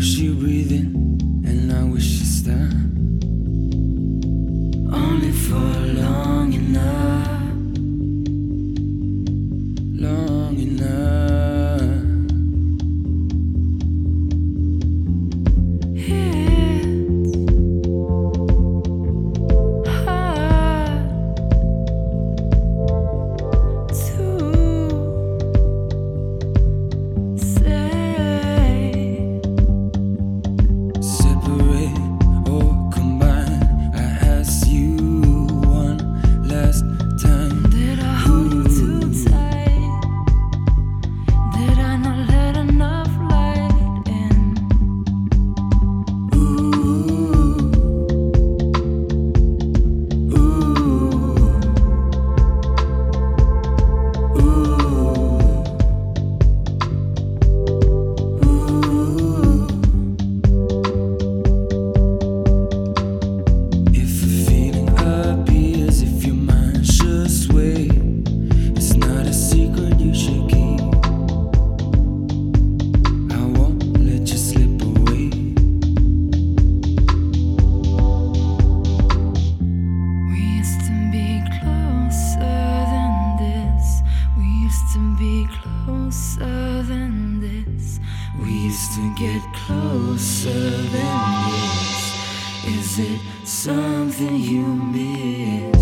wish you breathing, and I wish you stop. Only for long enough, long enough. Closer than this, we used to get closer than this. Is it something you miss?